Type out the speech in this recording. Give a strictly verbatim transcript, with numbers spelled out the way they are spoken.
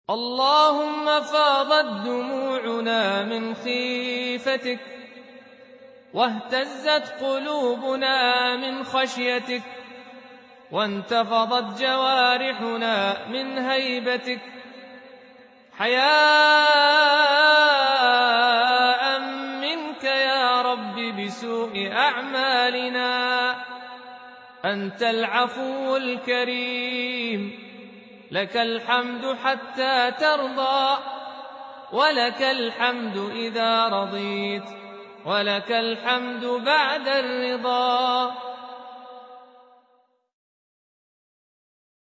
اللهم فاضت دموعنا من خيفتك، واهتزت قلوبنا من خشيتك، وانتفضت جوارحنا من هيبتك، حياء منك يا رب بسوء أعمالنا. أنت العفو الكريم، لك الحمد حتى ترضى، ولك الحمد إذا رضيت، ولك الحمد بعد الرضا.